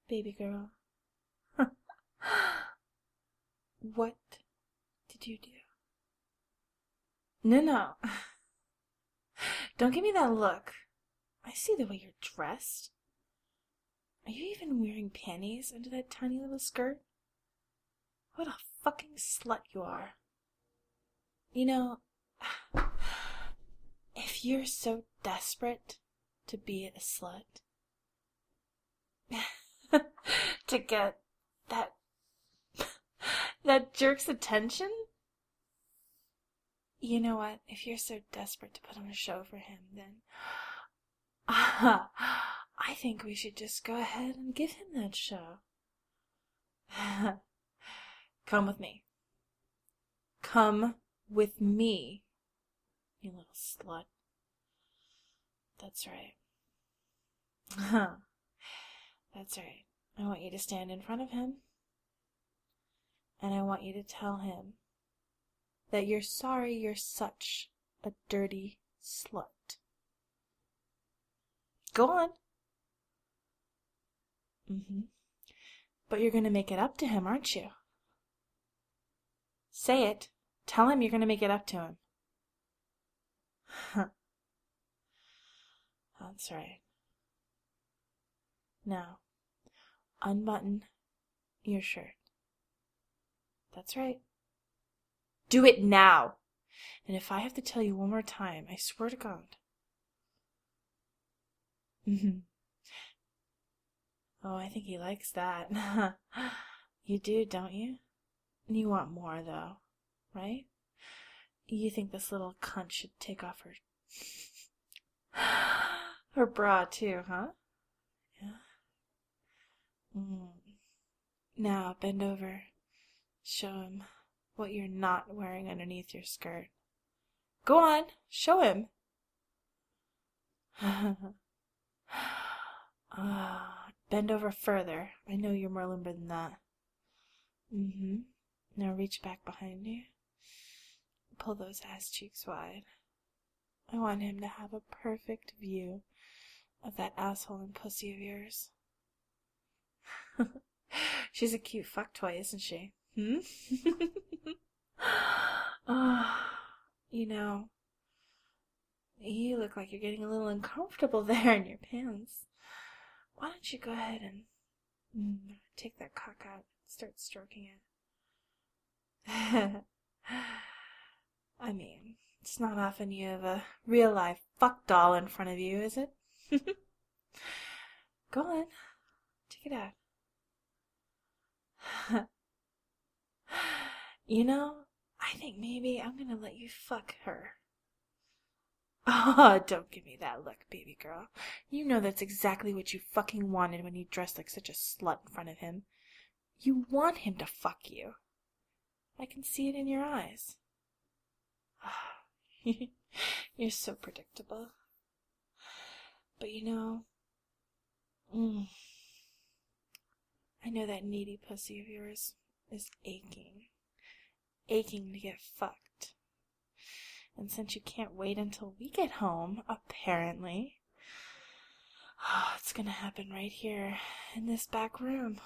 baby girl. What did you do? No, no. Don't give me that look. I see the way you're dressed. Are you even wearing panties under that tiny little skirt? What a fucking slut you are. You know, if you're so desperate to be a slut, to get that jerk's attention, you know what? If you're so desperate to put on a show for him, then I think we should just go ahead and give him that show. Come with me. Come with me, you little slut. That's right. That's right. I want you to stand in front of him, and I want you to tell him that you're sorry you're such a dirty slut. Go on. But you're going to make it up to him, aren't you? Say it. Tell him you're going to make it up to him. That's right. Now, unbutton your shirt. That's right. Do it now. And if I have to tell you one more time, I swear to God. Oh, I think he likes that. You do, don't you? And you want more, though, right? You think this little cunt should take off her bra, too, huh? Yeah. Now, bend over. Show him what you're not wearing underneath your skirt. Go on, show him. Bend over further. I know you're more limber than that. Now reach back behind you. Pull those ass cheeks wide. I want him to have a perfect view of that asshole and pussy of yours. She's a cute fuck toy, isn't she? You know, you look like you're getting a little uncomfortable there in your pants. Why don't you go ahead and take that cock out and start stroking it? I mean, it's not often you have a real life fuck doll in front of you, is it? Go on, take it out. You know, I think maybe I'm gonna let you fuck her. Oh, don't give me that look, baby girl. You know that's exactly what you fucking wanted when you dressed like such a slut in front of him. You want him to fuck you. I can see it in your eyes. You're so predictable. But you know, I know that needy pussy of yours is aching to get fucked. And since you can't wait until we get home, apparently, it's gonna happen right here in this back room,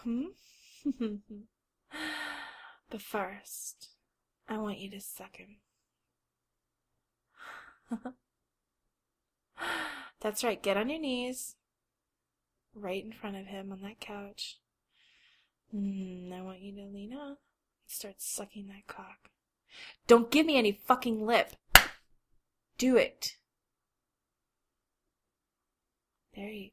But first, I want you to suck him. That's right, get on your knees. Right in front of him on that couch. I want you to lean up and start sucking that cock. Don't give me any fucking lip. Do it. There you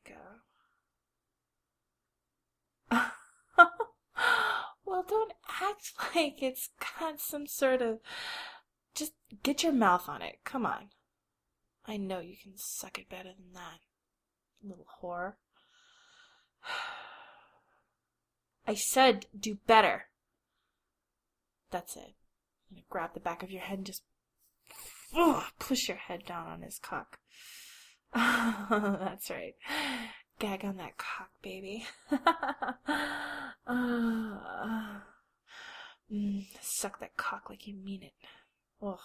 go. Well, don't act like it's got some sort of... Just get your mouth on it. Come on. I know you can suck it better than that, little whore. I said do better. That's it. I'm gonna grab the back of your head and just push your head down on his cock. That's right. Gag on that cock, baby. Suck that cock like you mean it. Oh.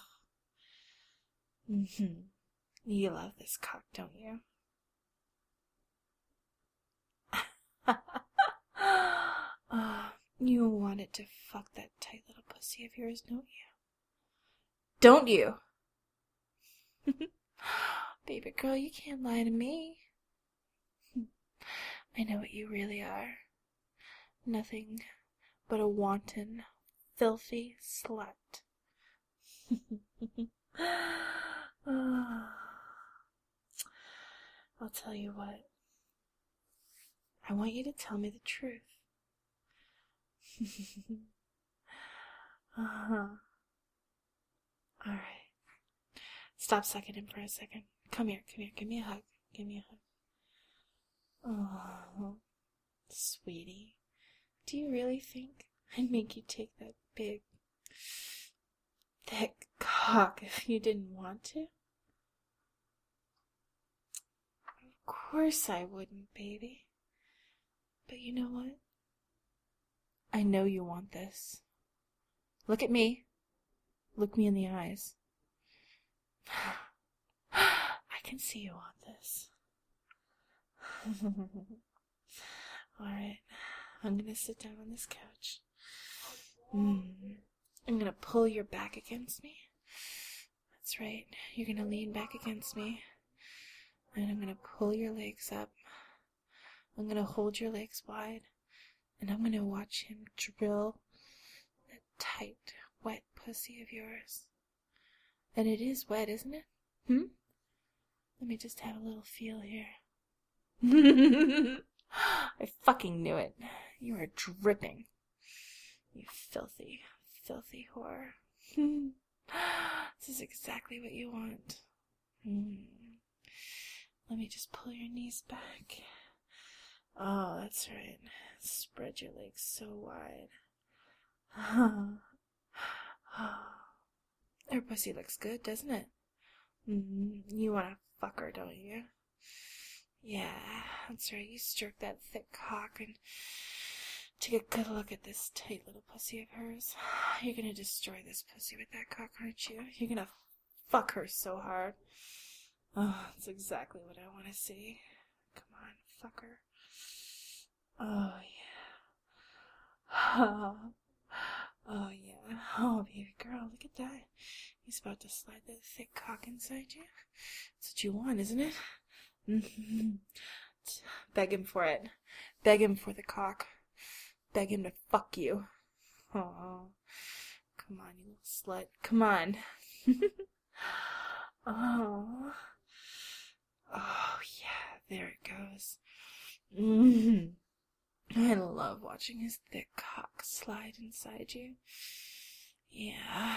You love this cock, don't you? get to fuck that tight little pussy of yours, don't you? Don't you? Baby girl, you can't lie to me. I know what you really are. Nothing but a wanton, filthy slut. I'll tell you what. I want you to tell me the truth. Alright. Stop sucking in for a second. Come here. Give me a hug. Oh, sweetie. Do you really think I'd make you take that big, thick cock if you didn't want to? Of course I wouldn't, baby. But you know what? I know you want this. Look at me. Look me in the eyes. I can see you want this. Alright, I'm gonna sit down on this couch. I'm gonna pull your back against me. That's right, you're gonna lean back against me. And I'm gonna pull your legs up. I'm gonna hold your legs wide. And I'm gonna watch him drill that tight, wet pussy of yours. And it is wet, isn't it? Let me just have a little feel here. I fucking knew it. You are dripping. You filthy, filthy whore. This is exactly what you want. Let me just pull your knees back. Oh, that's right. Spread your legs so wide. Her pussy looks good, doesn't it? You want to fuck her, don't you? Yeah, that's right. You stroke that thick cock and take a good look at this tight little pussy of hers. You're gonna destroy this pussy with that cock, aren't you? You're gonna fuck her so hard. Oh, that's exactly what I want to see. Come on, fuck her. Oh, yeah. Oh, yeah. Oh, baby girl, look at that. He's about to slide that thick cock inside you. That's what you want, isn't it? Beg him for it. Beg him for the cock. Beg him to fuck you. Oh, come on, you little slut. Come on. Oh. Oh, yeah, there it goes. I love watching his thick cock slide inside you. Yeah.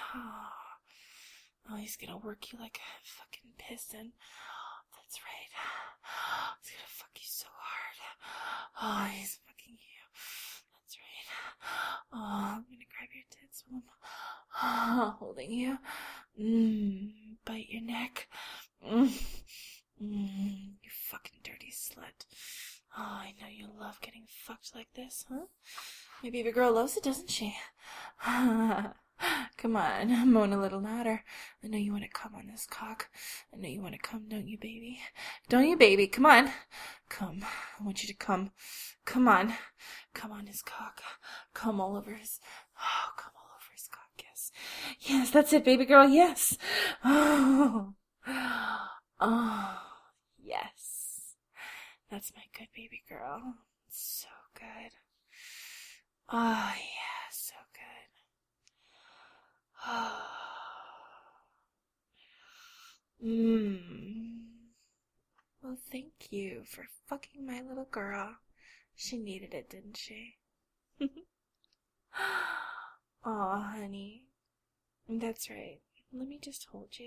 Oh, he's gonna work you like a fucking piston. That's right. He's gonna fuck you so hard. Oh, he's fucking you. That's right. Oh, I'm gonna grab your tits while I'm holding you. Bite your neck. You fucking dirty slut. Oh, I know you love getting fucked like this, huh? My baby girl loves it, doesn't she? Come on, moan a little louder. I know you want to come on this cock. I know you want to come, don't you, baby? Don't you, baby? Come on. Come. I want you to come. Come on. Come on his cock. Come all over his... Oh, come all over his cock, yes. Yes, that's it, baby girl, yes. Oh. Oh, yes. That's my good baby girl. So good. Oh, yeah, so good. Oh. Well, thank you for fucking my little girl. She needed it, didn't she? Aw, honey. That's right. Let me just hold you.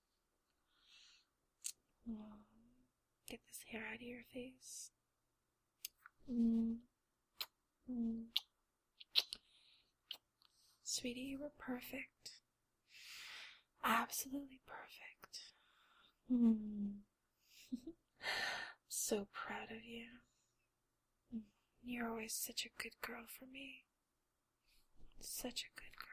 Get this hair out of your face. Sweetie, you were perfect. Absolutely perfect. So proud of you. You're always such a good girl for me. Such a good girl.